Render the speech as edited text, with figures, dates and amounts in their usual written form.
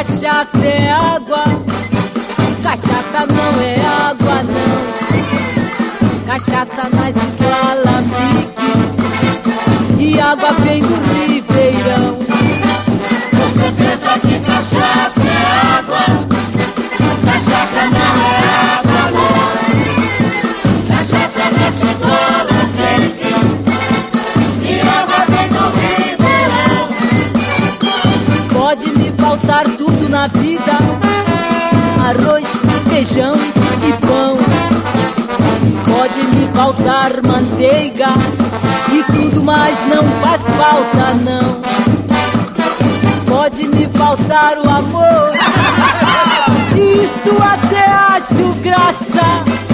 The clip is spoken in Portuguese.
cachaça é água, cachaça não é água não. Cachaça nasce do alambique e água vem do ribeirão. Você pensa que cachaça é água, cachaça não é água não. Cachaça nasce do alambique e água vem do ribeirão. Pode me faltar tudo na vida, arroz, feijão e pão. Pode me faltar manteiga e tudo mais não faz falta não. Pode me faltar o amor, isto até acho graça.